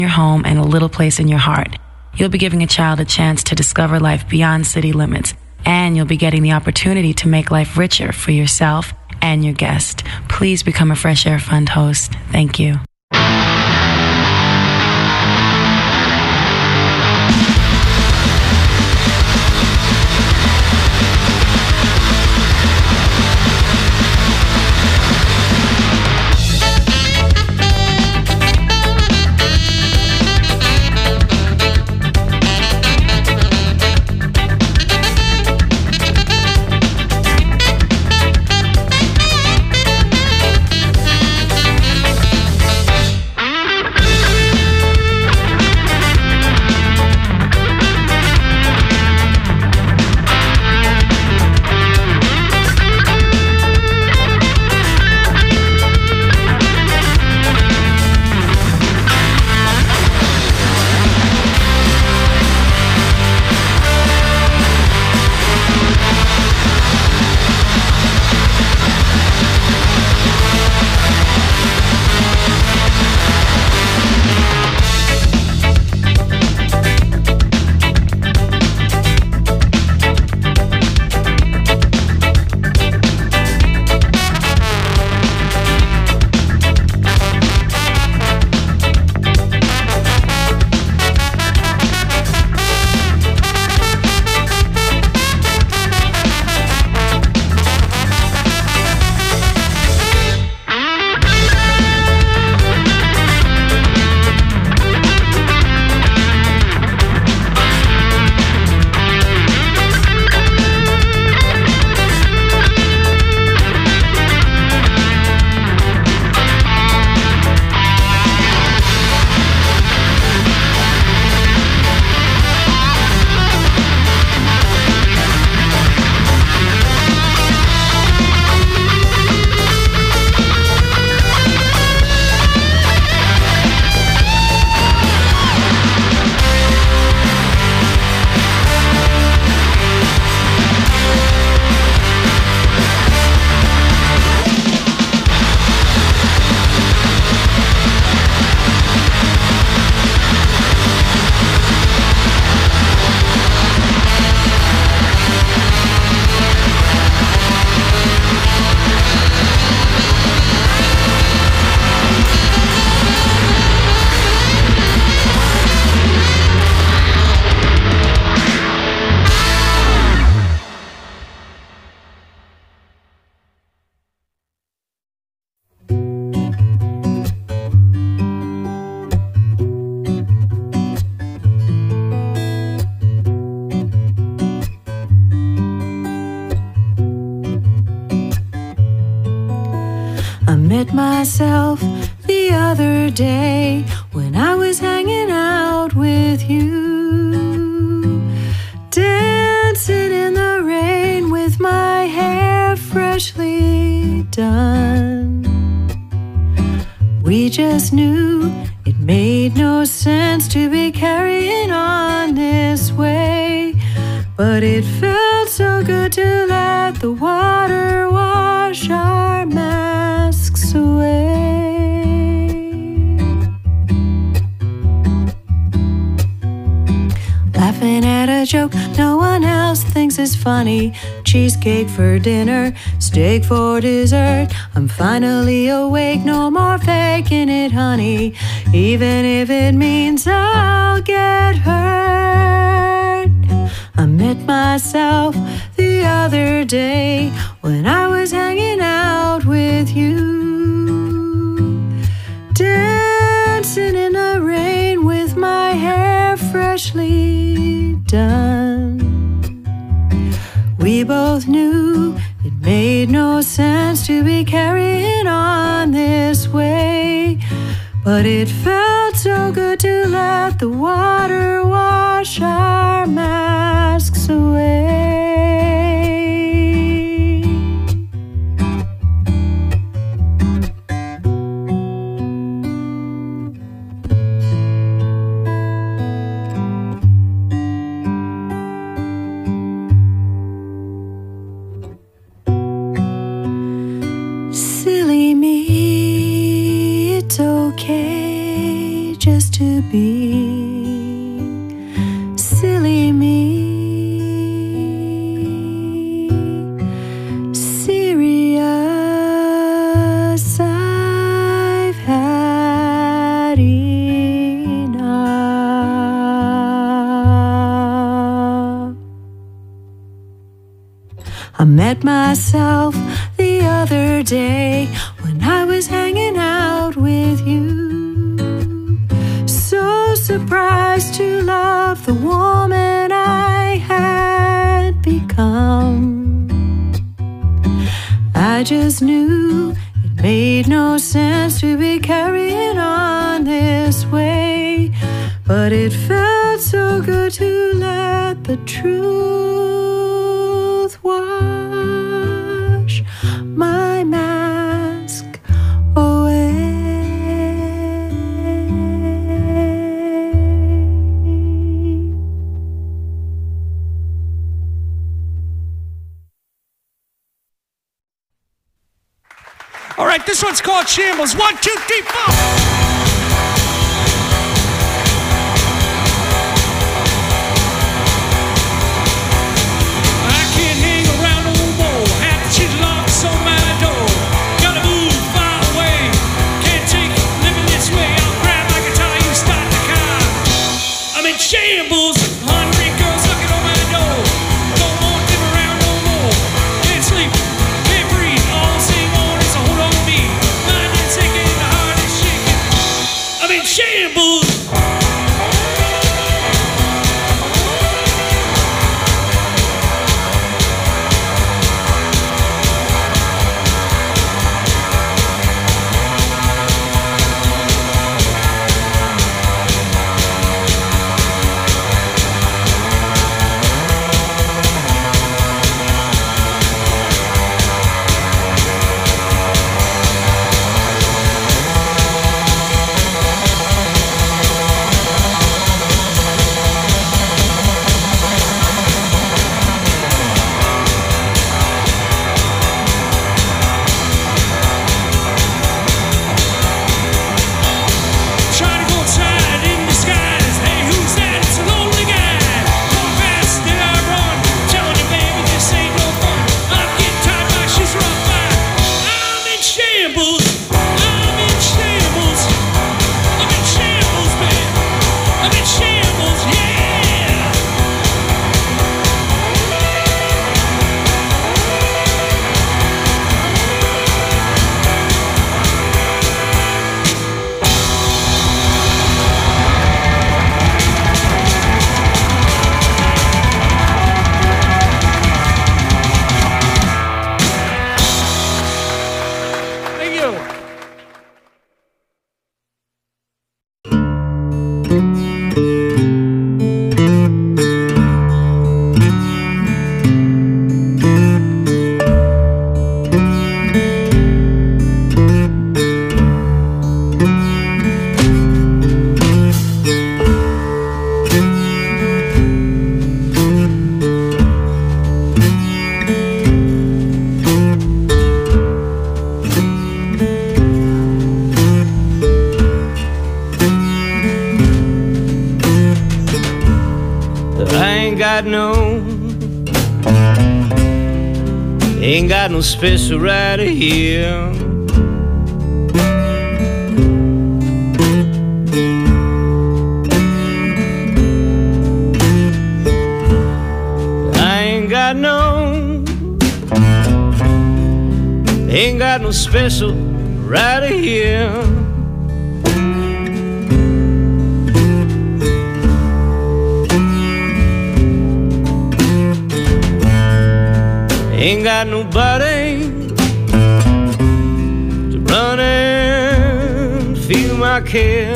your home and a little place in your heart. You'll be giving a child a chance to discover life beyond city limits, and you'll be getting the opportunity to make life richer for yourself and your guest. Please become a Fresh Air Fund host. Thank you. Met myself the other day when I was hanging out with you, dancing in the rain with my hair freshly done. We just knew it made no sense to be carrying on this way, but it felt so good to let the water wash our masks away. Laughing at a joke no one else thinks is funny. Cheesecake for dinner, steak for dessert. I'm finally awake, no more faking it, honey, even if it means I'll get hurt. I met myself the other day when I was hanging out with you, dancing in the rain with my hair freshly done. We both knew it made no sense to be carrying on this way, but it felt so good to let the water wash our masks away. Silly me, it's okay just to be. Silly me. Serious, I've had enough. I met myself the other day when I was hanging out with you. So surprised to love the woman I had become. I just knew it made no sense to be carrying on this way, but it felt so good to let the truth wash my mask away. All right, this one's called Shambles. 1, 2, 3, 4. Shambles, hungry girls looking on my door. Don't want them around no more. Can't sleep, can't breathe. All the same morning, so hold on to me. Mind is sinking, the heart is shaking. I'm in shambles. Ain't got no special right here. I ain't got no special right here. Ain't got nobody to run and feel my care.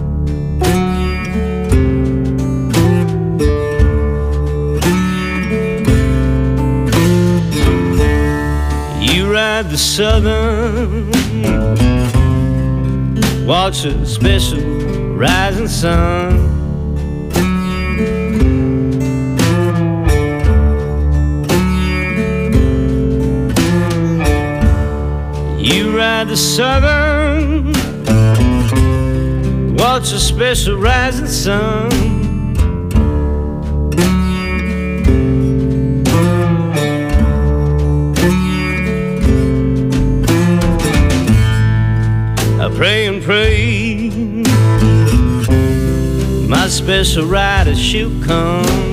You ride the southern, watch a special rising sun. You ride the southern, What's a special rising sun? I pray and pray my special rider she'll come.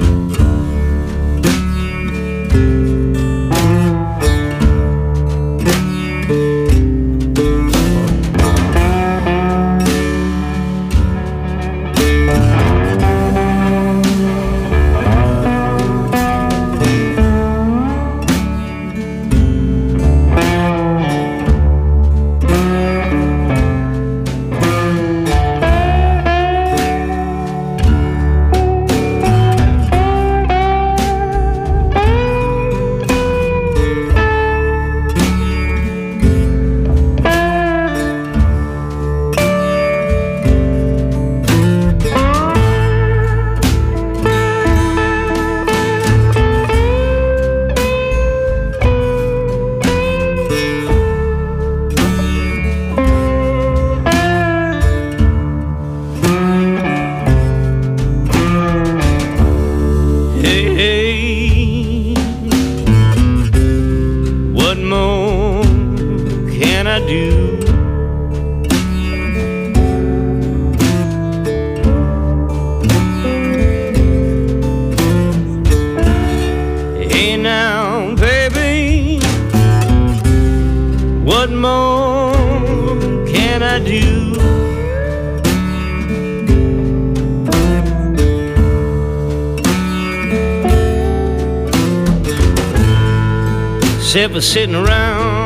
Except for sitting around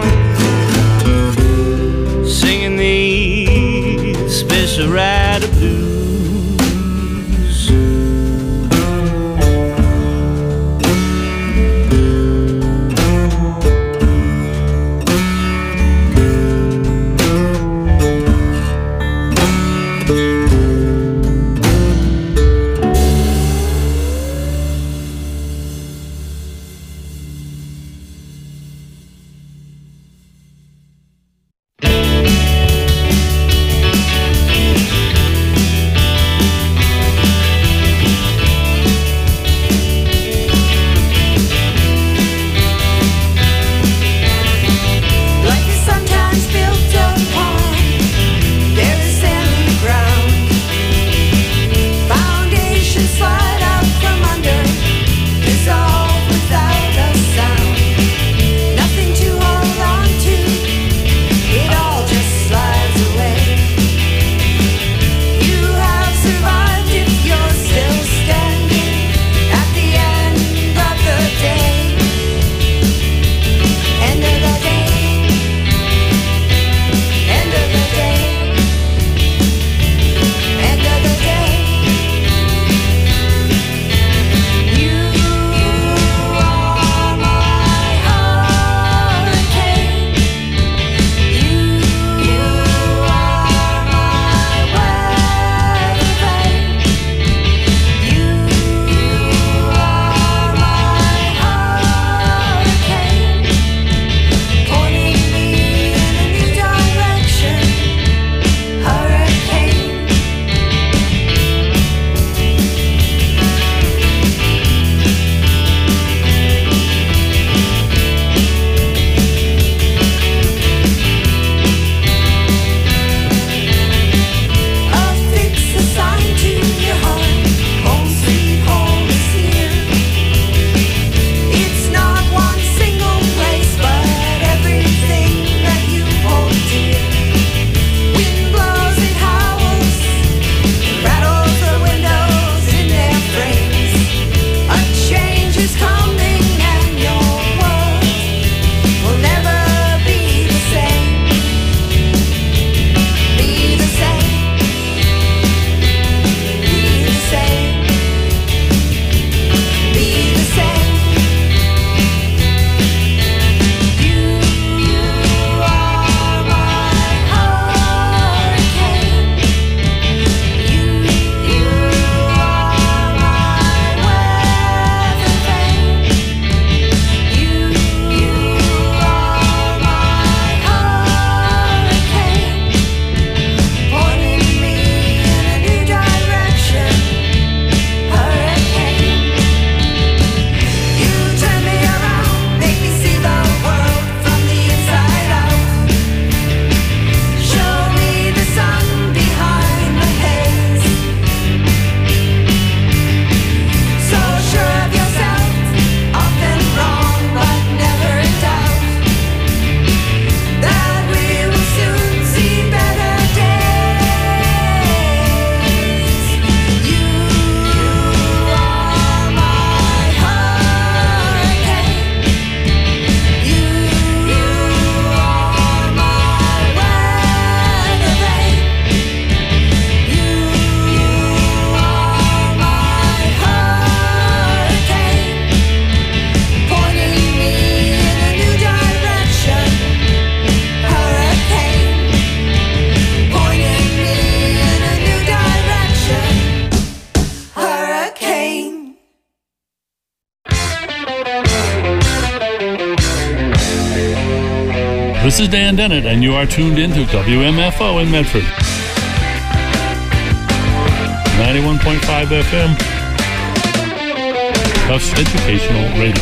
singing these special rider blues. This is Dan Dennett, and you are tuned into WMFO in Medford. 91.5 FM. Tufts Educational Radio.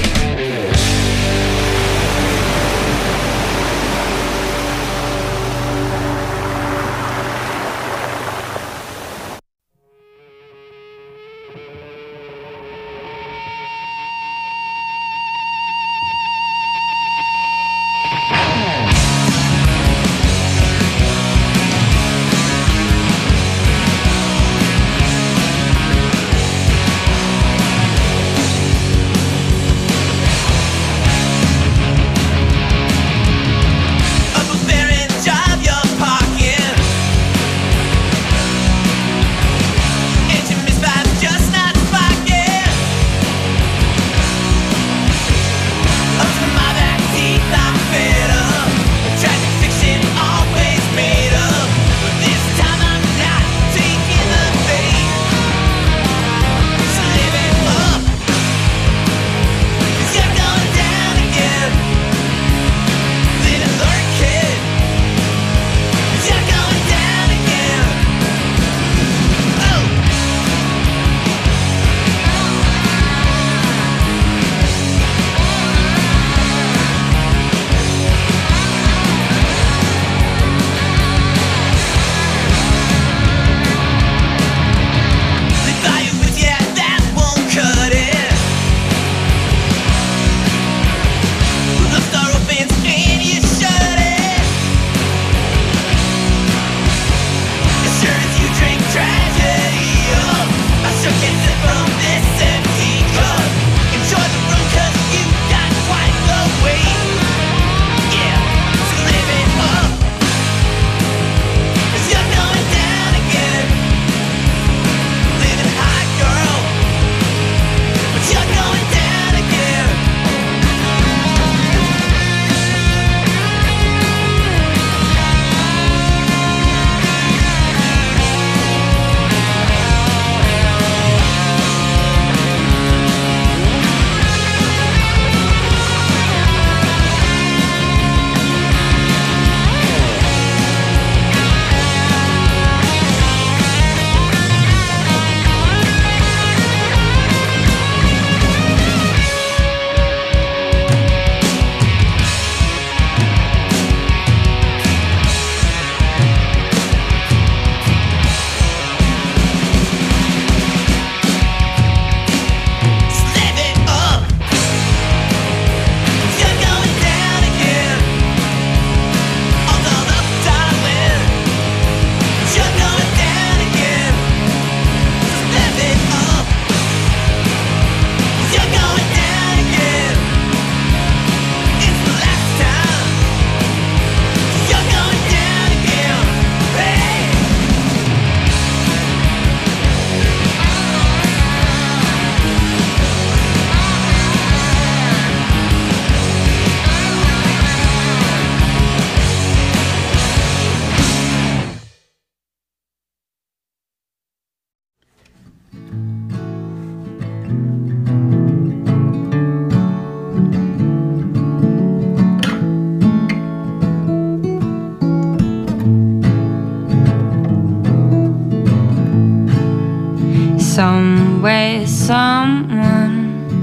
Somewhere, someone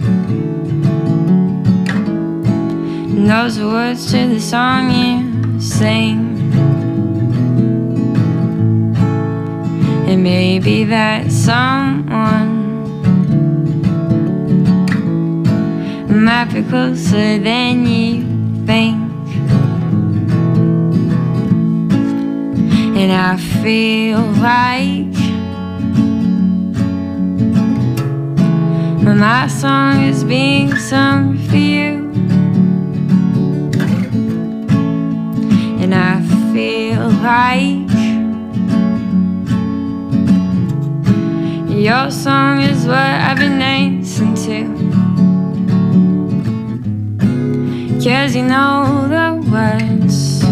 knows the words to the song you sing. And maybe that someone might be closer than you think. And I feel like my song is being sung for you. And I feel like your song is what I've been dancing to. 'Cause you know the words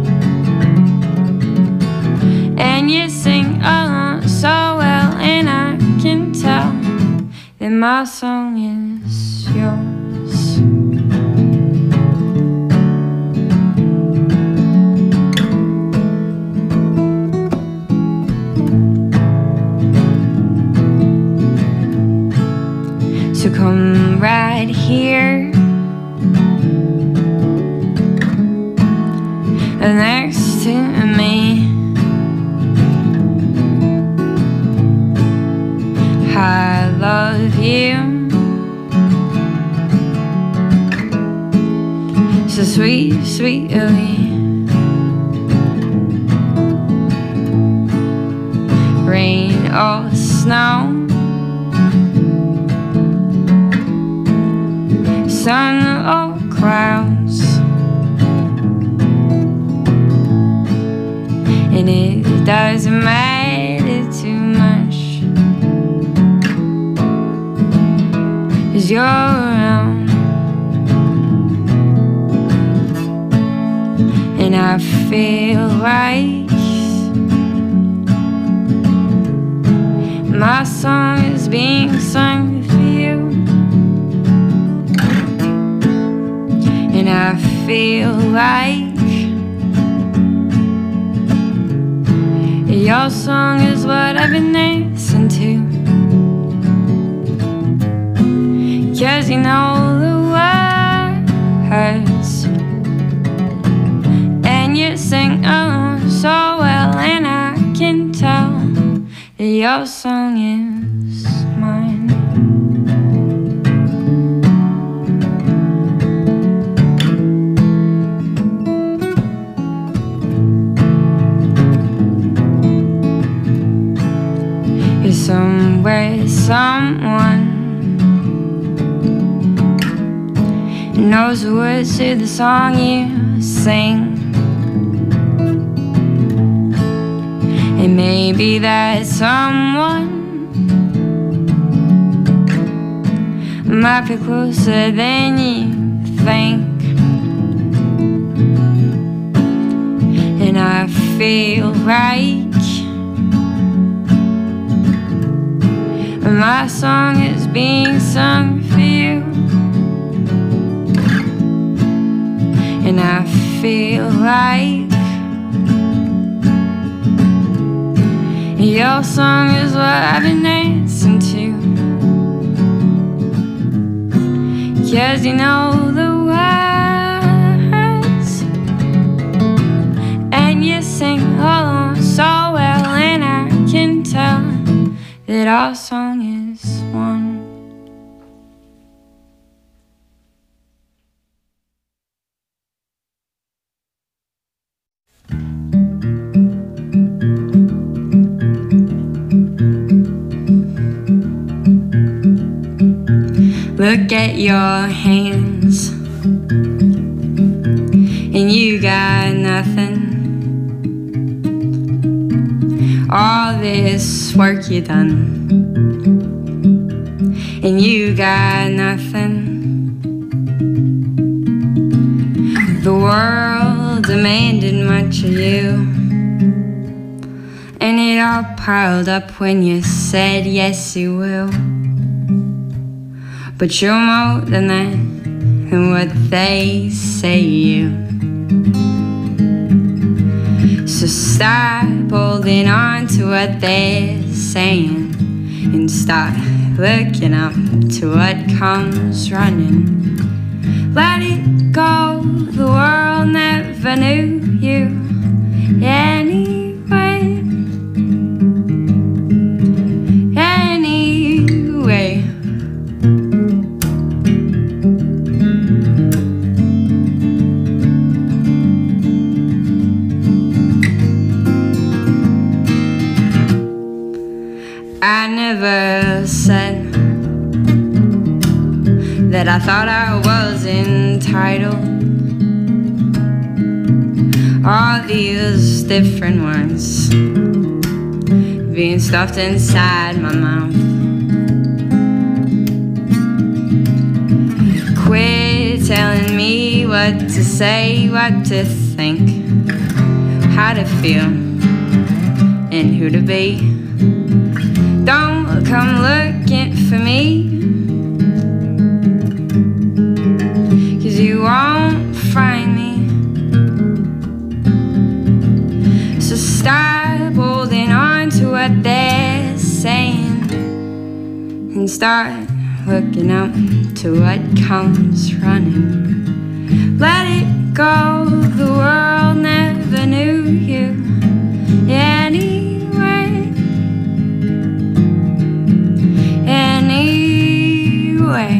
and you sing along so well, and I can tell that my song is yours. So come right here next to me. I love you so sweet, sweetly. Rain or snow, sun or clouds, and it doesn't matter too much, 'cause you're around, and I feel like my song is being sung for you, and I feel like your song is what I've been listening to, 'cause you know the words, and you sing along so well, and I can tell that your song is mine. You're somewhere, someone knows the words to the song you sing. And maybe that someone might be closer than you think. And I feel like my song is being sung for you, and I feel like your song is what I've been dancing to, 'cause you know the words, and you sing along so well, and I can tell that our song is one. Look at your hands, and you got nothing. All this work you done, and you got nothing. The world demanded much of you, and it all piled up when you said yes you will. But you're more than that, than what they say you. So stop holding on to what they're saying, and start looking up to what comes running. Let it go, the world never knew you anyway. Anyway. I never said that I thought I was entitled. All these different words being stuffed inside my mouth. Quit telling me what to say, what to think, how to feel, and who to be. Don't come looking for me, 'cause you won't find me. So stop holding on to what they're saying, and start looking up to what comes running. Let it go, the world never knew you anyway. Anyway.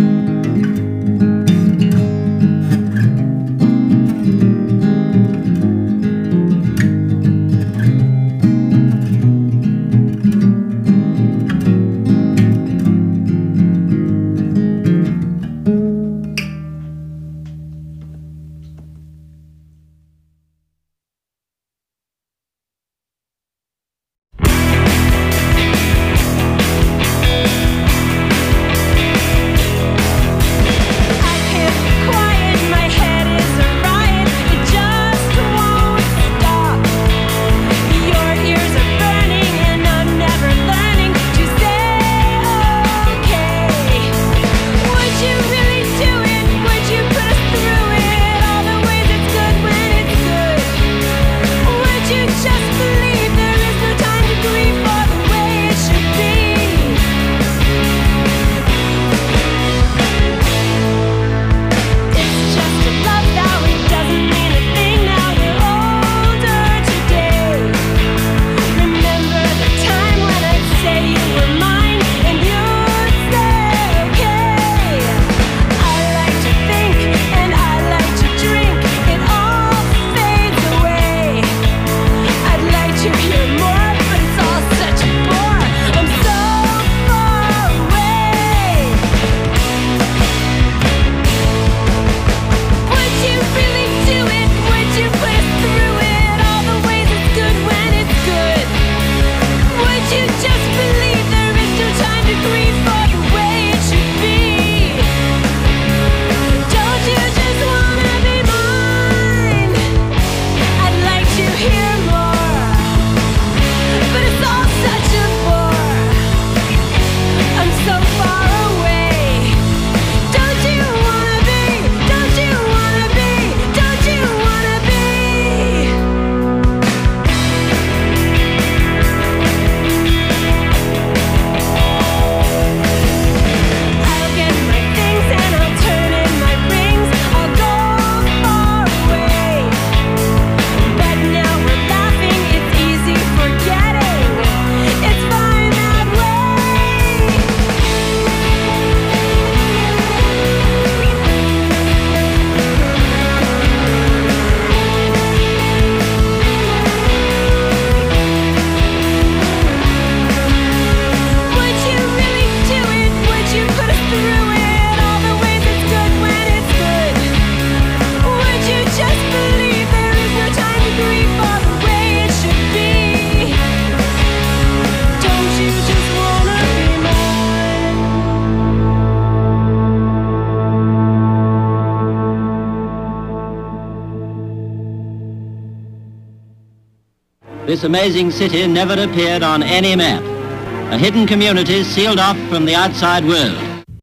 This amazing city never appeared on any map. A hidden community sealed off from the outside world.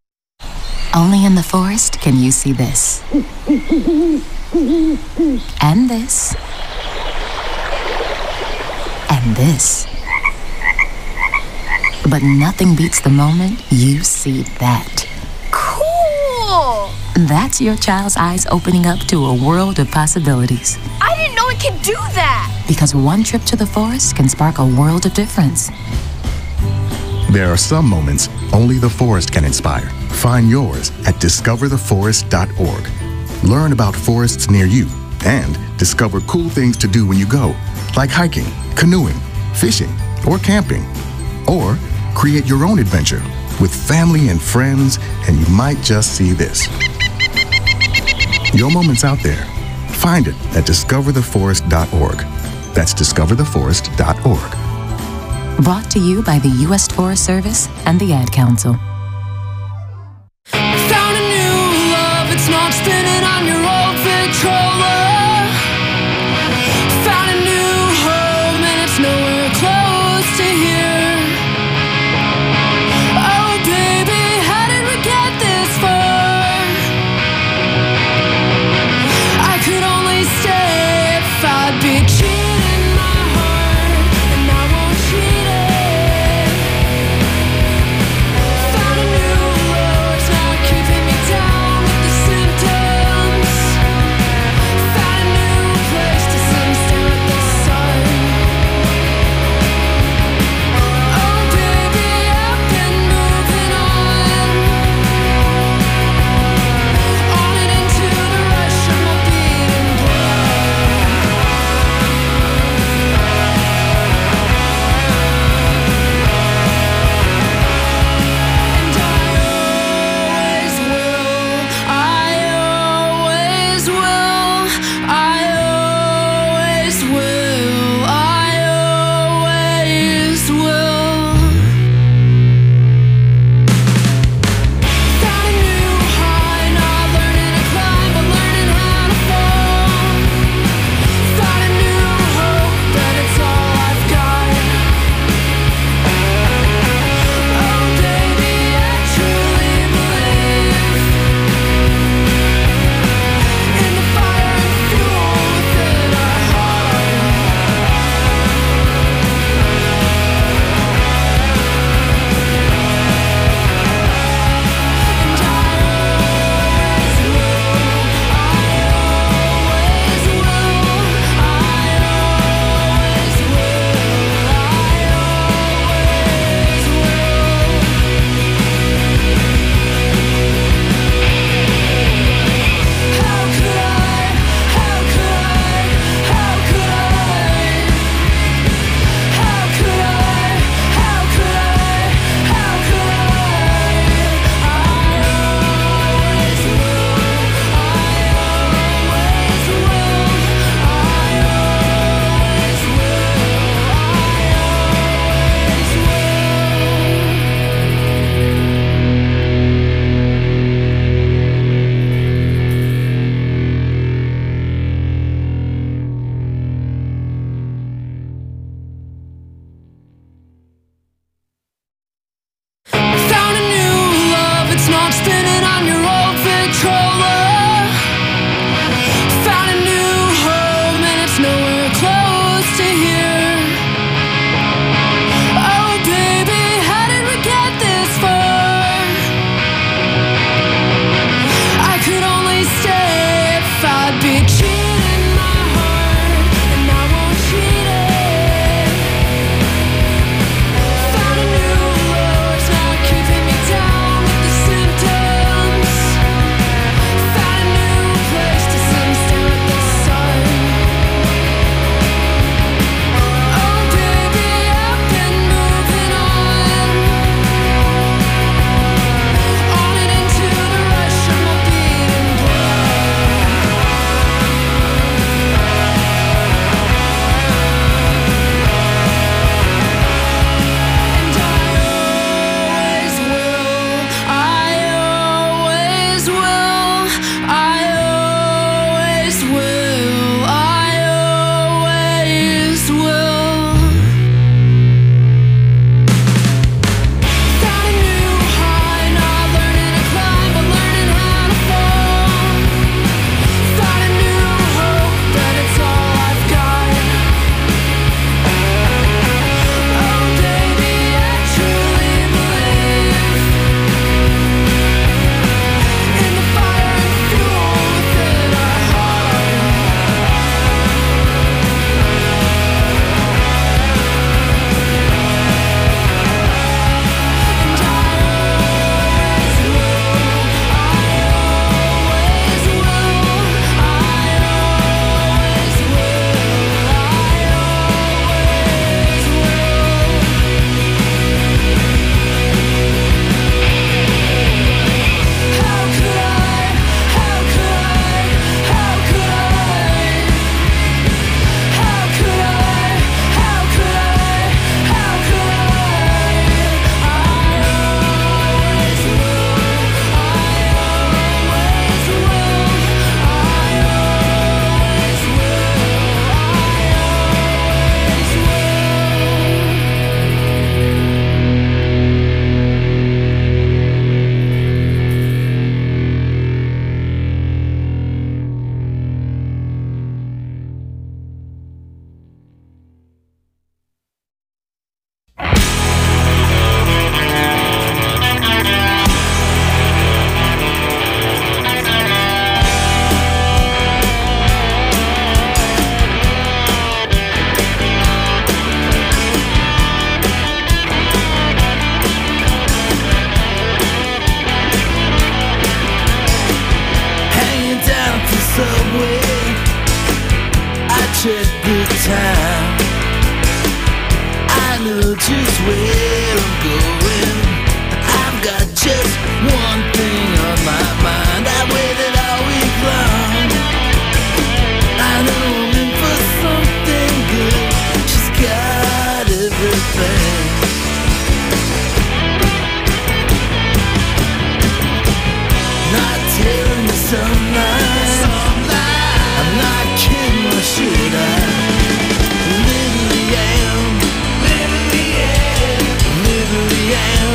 Only in the forest can you see this. And this. And this. But nothing beats the moment you see that. Cool! That's your child's eyes opening up to a world of possibilities. I didn't know it could do that! Because one trip to the forest can spark a world of difference. There are some moments only the forest can inspire. Find yours at discovertheforest.org. Learn about forests near you and discover cool things to do when you go, like hiking, canoeing, fishing, or camping. Or create your own adventure with family and friends, and you might just see this. Your moment's out there. Find it at discovertheforest.org. That's discovertheforest.org. Brought to you by the U.S. Forest Service and the Ad Council. Found a new love, it's not spinning on your old Victrola. Found a new home and it's nowhere close to here. Oh baby, how did we get this far? I could only stay if I'd be cheating my heart, and I won't cheat it. Found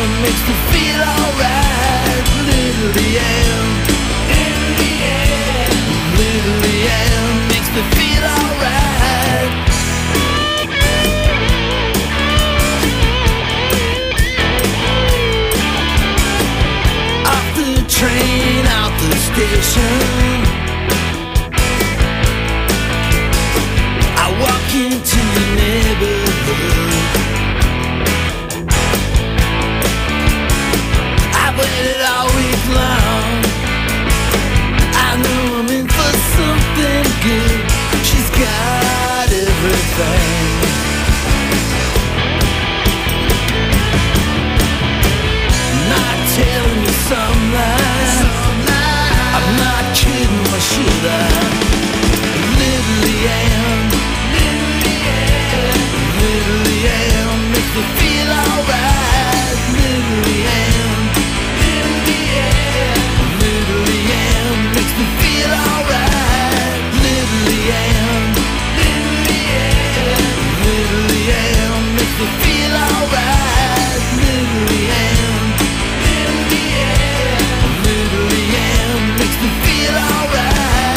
makes me feel alright. Little Leanne, Little Leanne makes me feel alright. Off the train, out the station, I walk into the neighborhood. I've waited all week long. I know I'm in for something good. She's got everything. Not telling you some lies. I'm not kidding, why should I? Little Leanne, Little Leanne makes me feel alright. Little Leanne, Little Leanne makes me feel alright. Little Leanne, Little Leanne makes me feel alright. Little Leanne, Little Leanne makes me feel alright.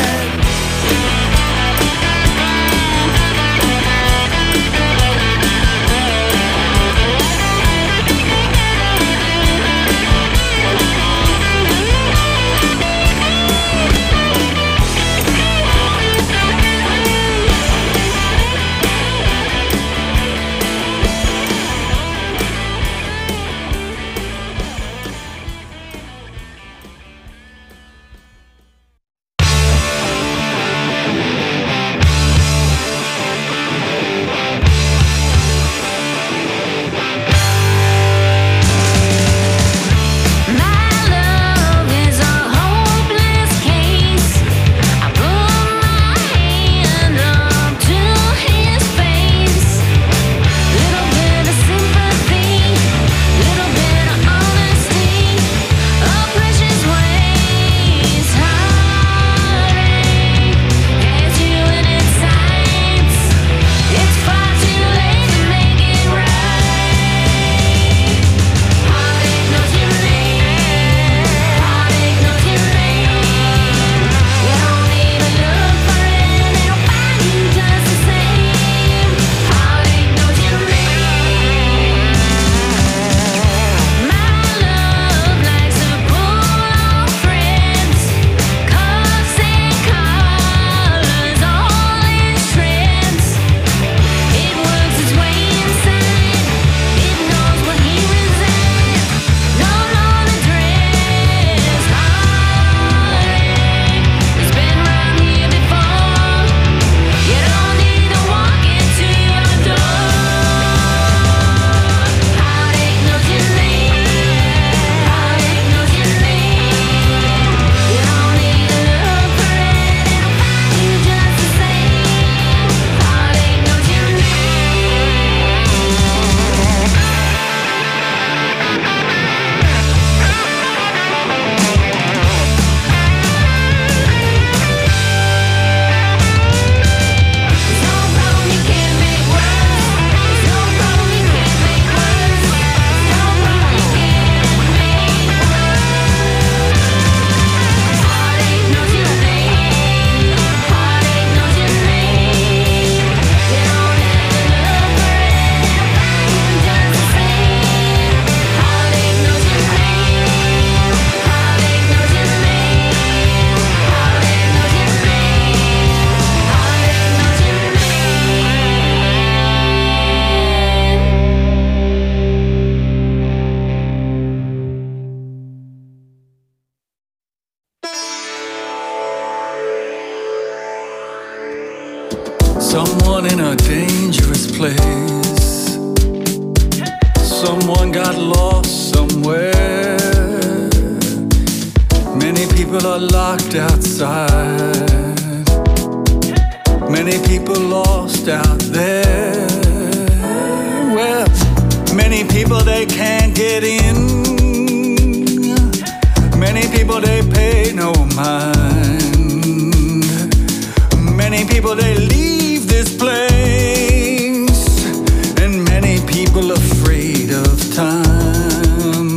Someone in a dangerous place. Someone got lost somewhere. Many people are locked outside. Many people lost out there. Well, many people they can't get in. Many people they pay no mind. Many people they leave this place. And many people afraid of time.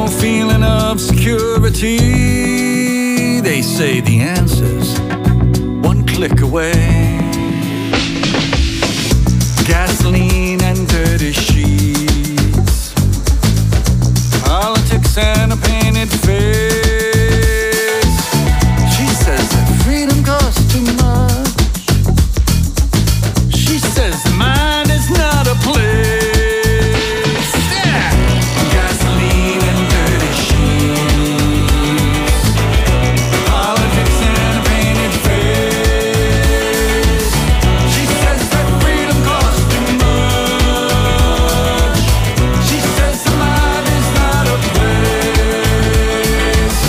no feeling of security. They say the answer's one click away. Gasoline and dirty sheets, politics and a painted face. She says that freedom costs too much. She says the mind is not a place. Yeah. Gasoline and dirty sheets, politics and a painted face. She says that freedom costs too much. She says the mind is not a place.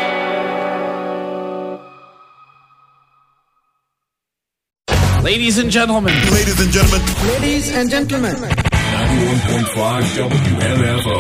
Ladies and gentlemen. Ladies and gentlemen. Ladies and gentlemen. 91.5 WMFO.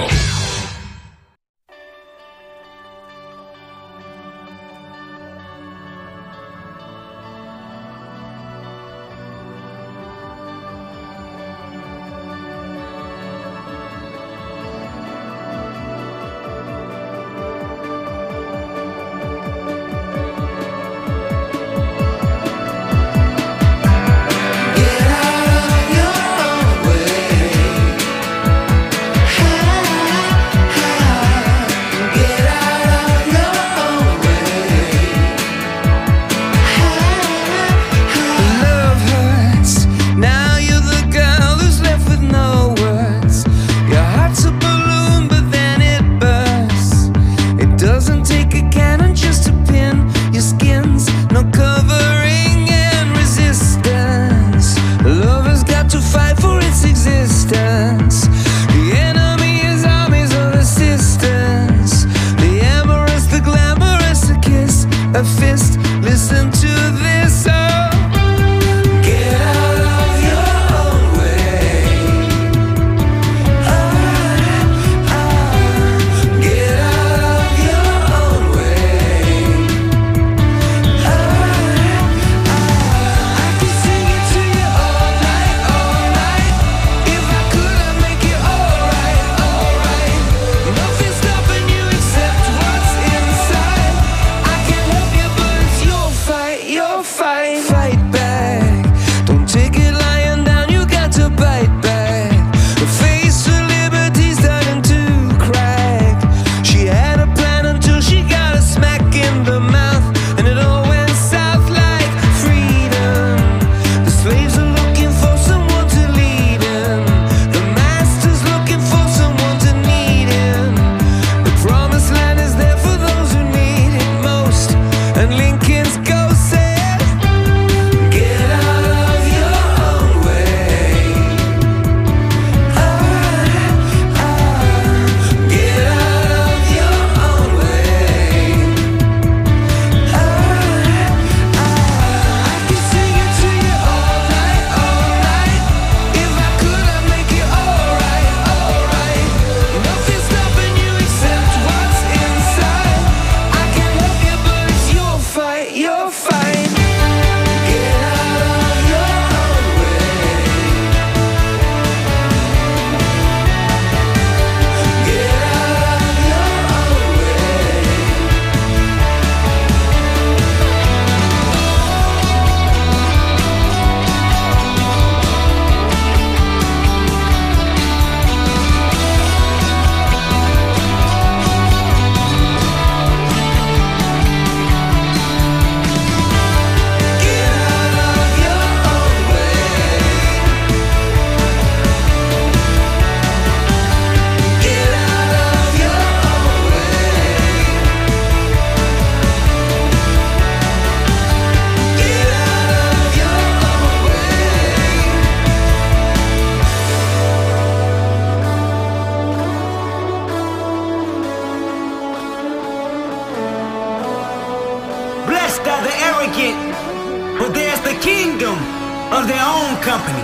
of their own company.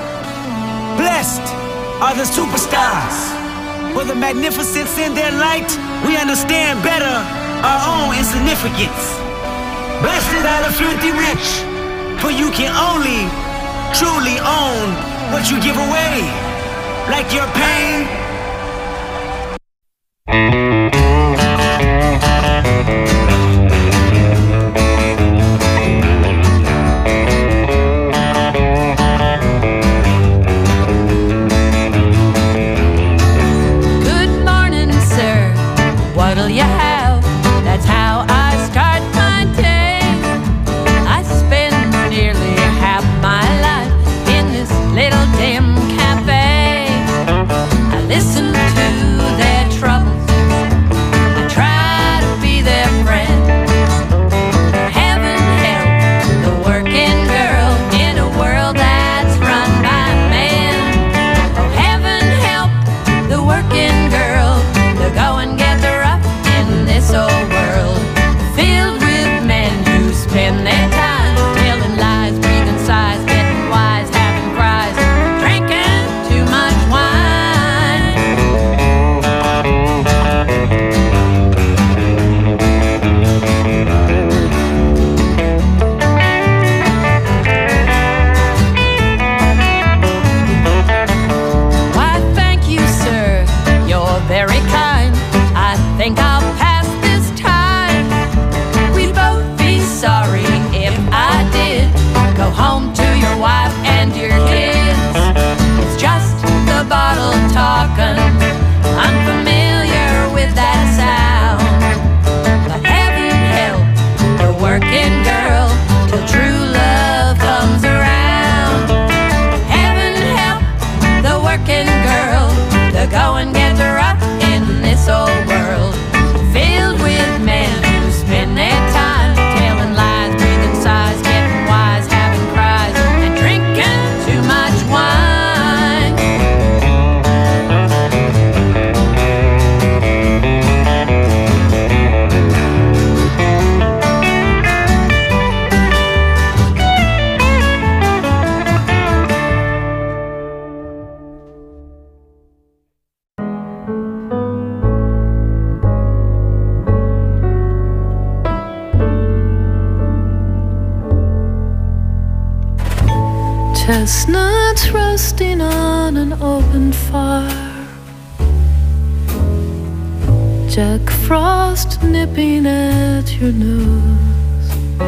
Blessed are the superstars. For the magnificence in their light, we understand better our own insignificance. Blessed are the filthy rich, for you can only truly own what you give away, like your pain. Chestnuts roasting on an open fire, Jack Frost nipping at your nose,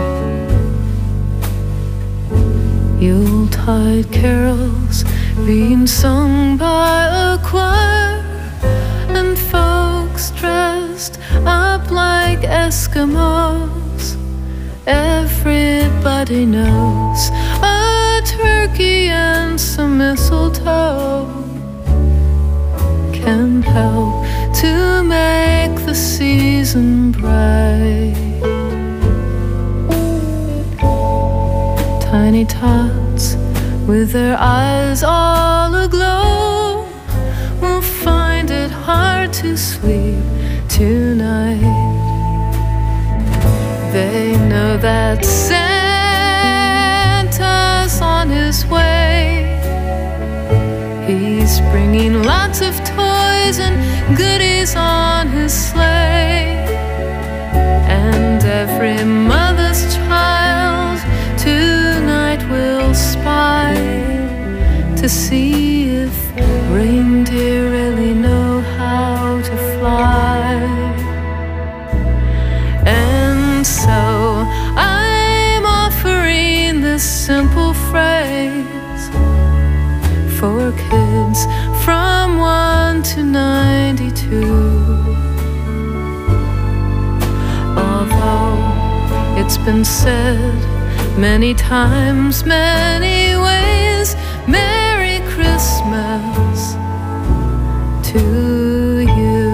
Yuletide carols being sung by a choir, and folks dressed up like Eskimos. Everybody knows a turkey and some mistletoe can help to make the season bright. Tiny tots with their eyes all aglow will find it hard to sleep tonight. They know that Santa's on his way. He's bringing lots of toys and goodies on his sleigh. And every mother's child tonight will spy to see if reindeer really know how to fly. And so I'm offering this simple phrase for kids from 1 to 92. Although it's been said many times, many ways, Merry Christmas to you.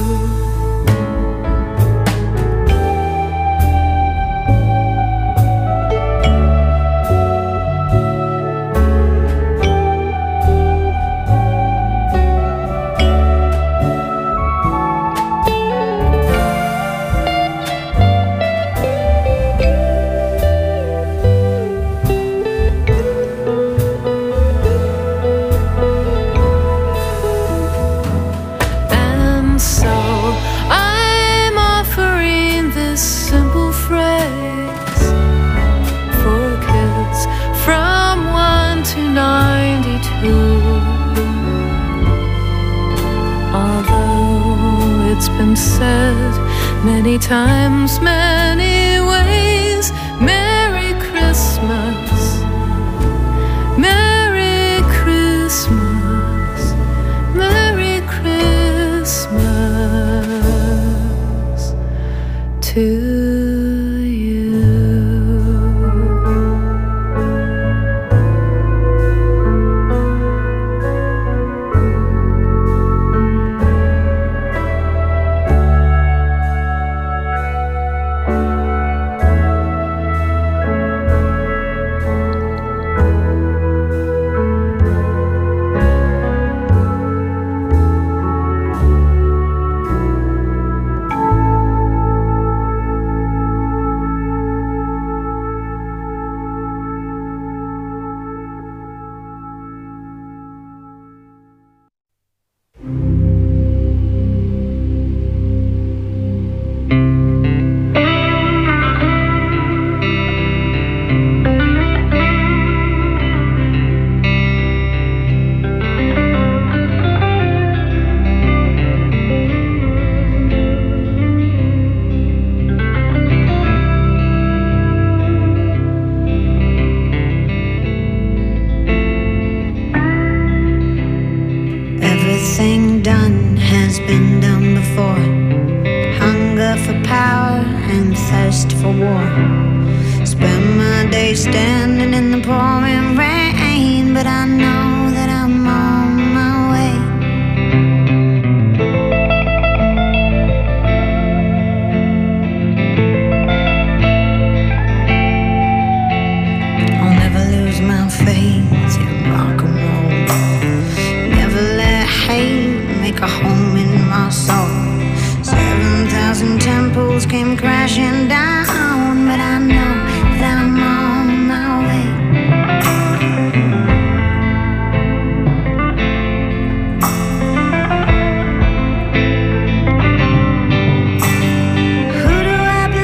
Said many times, many ways, Merry Christmas, Merry Christmas, Merry Christmas to you.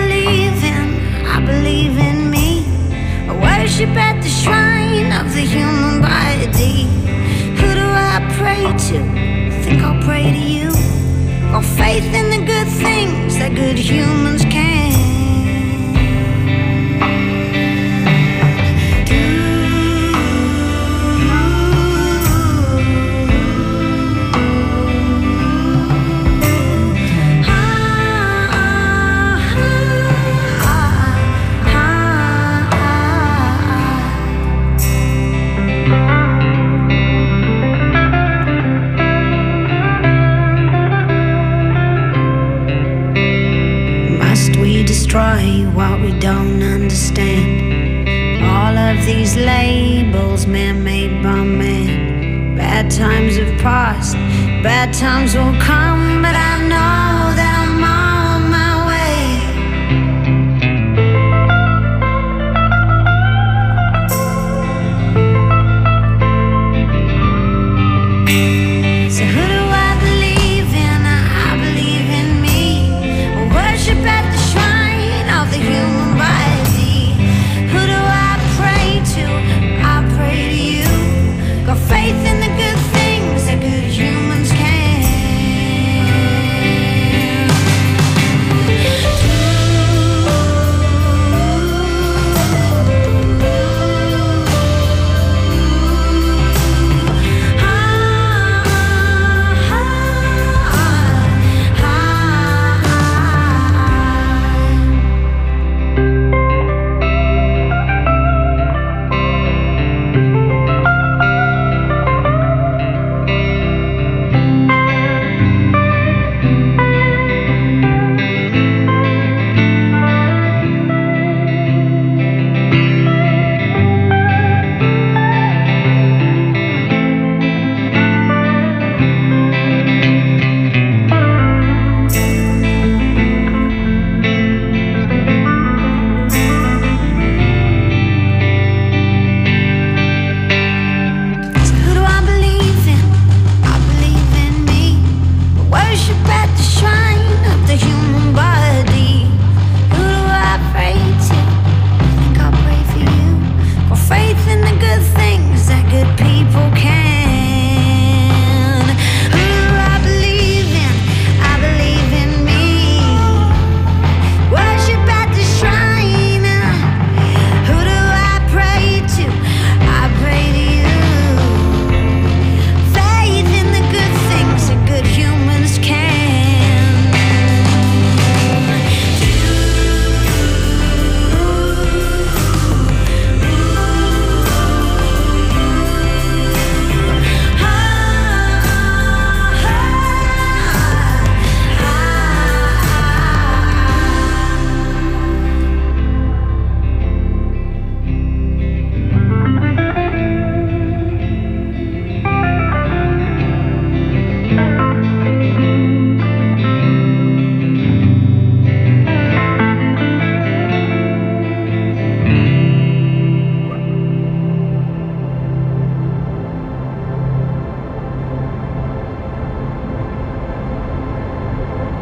Worship at the shrine of the human that good humans can. Destroy what we don't understand. All of these labels man-made by man. Bad times have passed, bad times will come